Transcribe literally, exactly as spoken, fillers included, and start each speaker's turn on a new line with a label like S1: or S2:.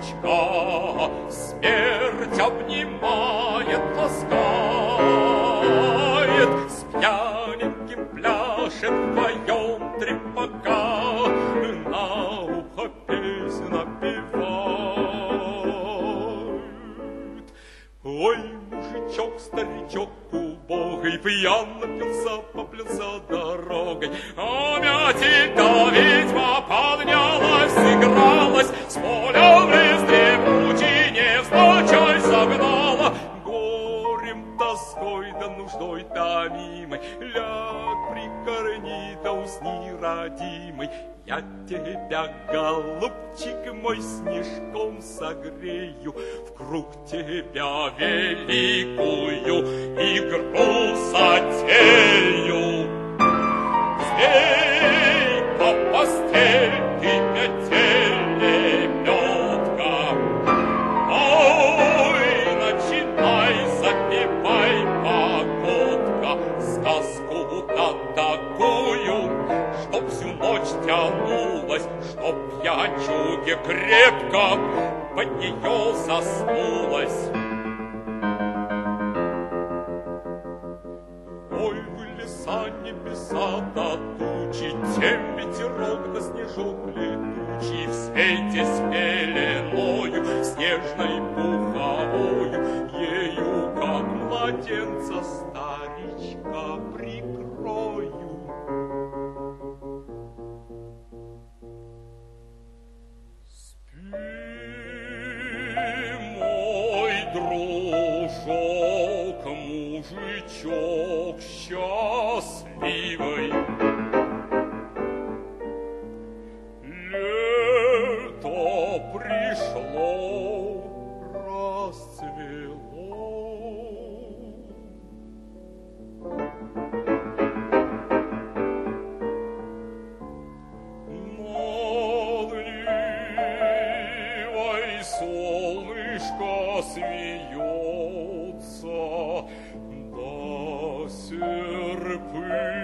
S1: старичка. Смерть обнимает, ласкает, с пьяненьким пляшет вдвоем трепака, на ухо песнь напевает. Ой, мужичок, старичок убогий, пьян напился, поплелся дорогой. А мя тебя ведьма поднялась, игралась, с поля в лес дремучий, невзначай загнала. Горем, тоской да нуждой томимой, ляг прикорни да усни, родимый. Я тебя, голубчик мой, снежком согрею, в круг тебя великую игру затею. Змей по постели метели метка, ой, начинай, запевай, погодка, сказку-то такую, чтоб всю ночь тянулась, чтоб я чуге крепко под нее заснулась. Ой, вы леса, небеса да тучи, тем ветерок да снежок летучий в свете с пеленою, снежной пуховою, ею, как младенца старичка, прикрою. Дружок, мужичок счастливый, лето пришло, расцвело. Над Нивой солнышко смеется, да серпы